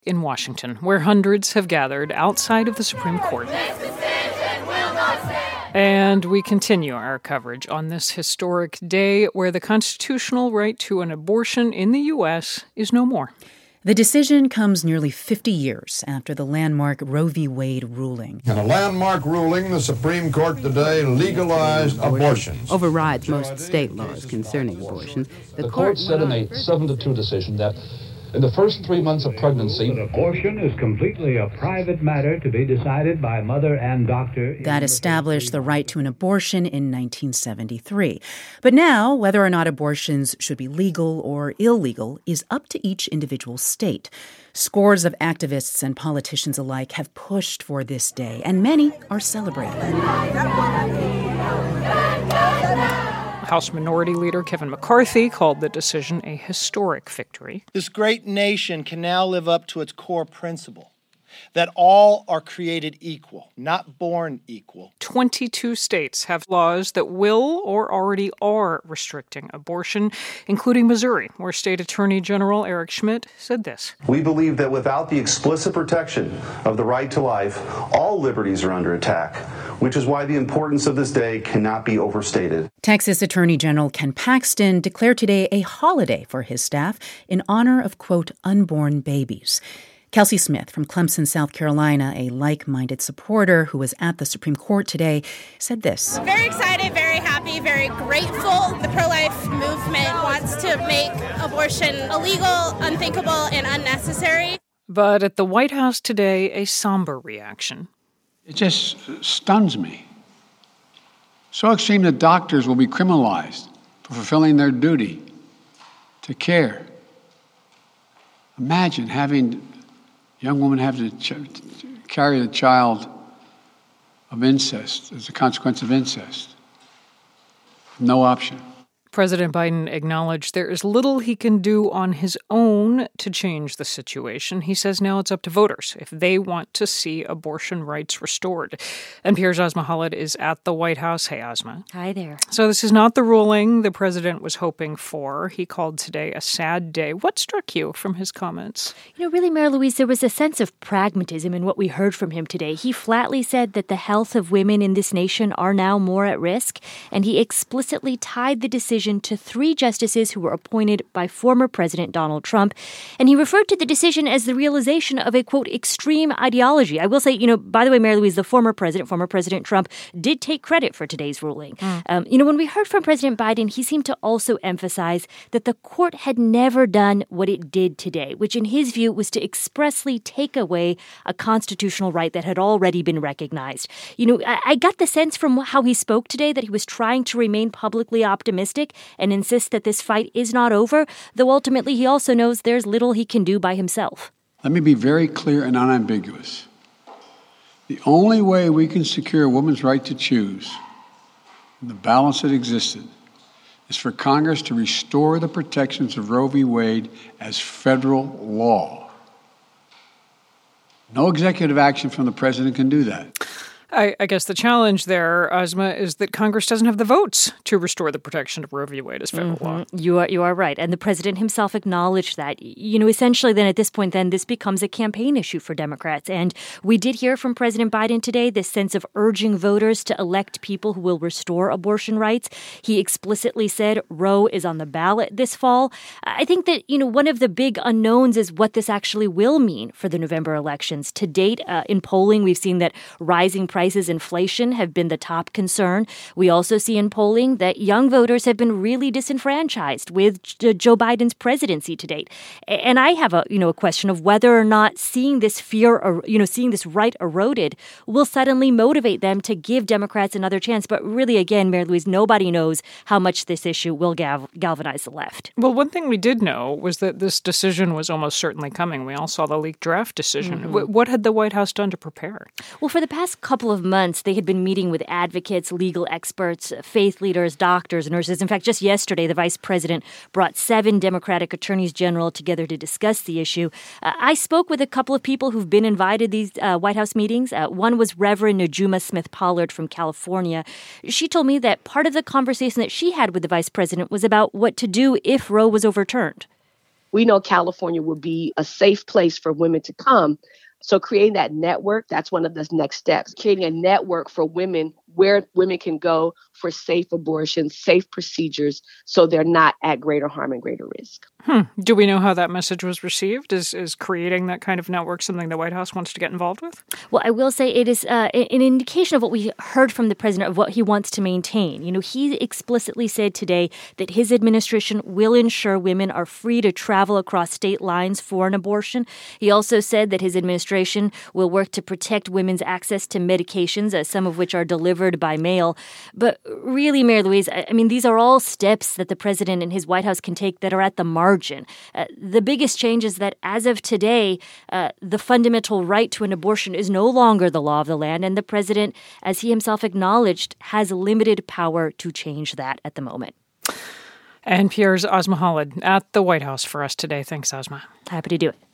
In Washington, where hundreds have gathered outside of the Supreme Court. And we continue our coverage on this historic day where the constitutional right to an abortion in the U.S. is no more. The decision comes nearly 50 years after the landmark Roe v. Wade ruling. In a landmark ruling, the Supreme Court today legalized abortions. Overrides most state laws concerning abortion. The court said in a 7-2 decision that in the first 3 months of pregnancy, abortion is completely a private matter to be decided by mother and doctor. That established the right to an abortion in 1973. But now, whether or not abortions should be legal or illegal is up to each individual state. Scores of activists and politicians alike have pushed for this day, and many are celebrating. House Minority Leader Kevin McCarthy called the decision a historic victory. This great nation can now live up to its core principle that all are created equal, not born equal. 22 states have laws that will or already are restricting abortion, including Missouri, where State Attorney General Eric Schmidt said this. We believe that without the explicit protection of the right to life, all liberties are under attack, which is why the importance of this day cannot be overstated. Texas Attorney General Ken Paxton declared today a holiday for his staff in honor of, quote, unborn babies. Kelsey Smith from Clemson, South Carolina, a like-minded supporter who was at the Supreme Court today, said this. Very excited, very happy, very grateful. The pro-life movement wants to make abortion illegal, unthinkable, and unnecessary. But at the White House today, a somber reaction. It just stuns me. So extreme that doctors will be criminalized for fulfilling their duty to care. Imagine having a young woman have to carry the child of incest as a consequence of incest. No option. President Biden acknowledged there is little he can do on his own to change the situation. He says now it's up to voters if they want to see abortion rights restored. NPR's Asma Khalid is at the White House. Hey, Asma. Hi there. So this is not the ruling the president was hoping for. He called today a sad day. What struck you from his comments? Really, Mary Louise, there was a sense of pragmatism in what we heard from him today. He flatly said that the health of women in this nation are now more at risk, and he explicitly tied the decision to 3 justices who were appointed by former President Donald Trump. And he referred to the decision as the realization of a, quote, extreme ideology. I will say, by the way, Mary Louise, the former President Trump, did take credit for today's ruling. When we heard from President Biden, he seemed to also emphasize that the court had never done what it did today, which in his view was to expressly take away a constitutional right that had already been recognized. I got the sense from how he spoke today that he was trying to remain publicly optimistic and insist that this fight is not over, though ultimately he also knows there's little he can do by himself. Let me be very clear and unambiguous. The only way we can secure a woman's right to choose, and the balance that existed, is for Congress to restore the protections of Roe v. Wade as federal law. No executive action from the president can do that. I guess the challenge there, Asma, is that Congress doesn't have the votes to restore the protection of Roe v. Wade as federal law. You are right. And the president himself acknowledged that. Essentially then at this point, this becomes a campaign issue for Democrats. And we did hear from President Biden today this sense of urging voters to elect people who will restore abortion rights. He explicitly said Roe is on the ballot this fall. I think that, one of the big unknowns is what this actually will mean for the November elections. To date, in polling, we've seen that rising prices, inflation have been the top concern. We also see in polling that young voters have been really disenfranchised with Joe Biden's presidency to date. And I have a question of whether or not seeing this seeing this right eroded will suddenly motivate them to give Democrats another chance. But really, again, Mary Louise, nobody knows how much this issue will galvanize the left. Well, one thing we did know was that this decision was almost certainly coming. We all saw the leaked draft decision. What had the White House done to prepare? Well, for the past couple of months, they had been meeting with advocates, legal experts, faith leaders, doctors, nurses. In fact, just yesterday, the vice president brought 7 Democratic attorneys general together to discuss the issue. I spoke with a couple of people who've been invited to these White House meetings. One was Reverend Najuma Smith Pollard from California. She told me that part of the conversation that she had with the vice president was about what to do if Roe was overturned. we know California will be a safe place for women to come. So creating that network, that's one of the next steps. Creating a network for women where women can go for safe abortions, safe procedures, so they're not at greater harm and greater risk. Do we know how that message was received? Is creating that kind of network something the White House wants to get involved with? Well, I will say it is an indication of what we heard from the president of what he wants to maintain. He explicitly said today that his administration will ensure women are free to travel across state lines for an abortion. He also said that his administration will work to protect women's access to medications, some of which are delivered by mail. But really, Mary Louise, these are all steps that the president and his White House can take that are at the margin. The biggest change is that as of today, the fundamental right to an abortion is no longer the law of the land, and the president, as he himself acknowledged, has limited power to change that at the moment. NPR's Asma Khalid at the White House for us today. Thanks, Asma. Happy to do it.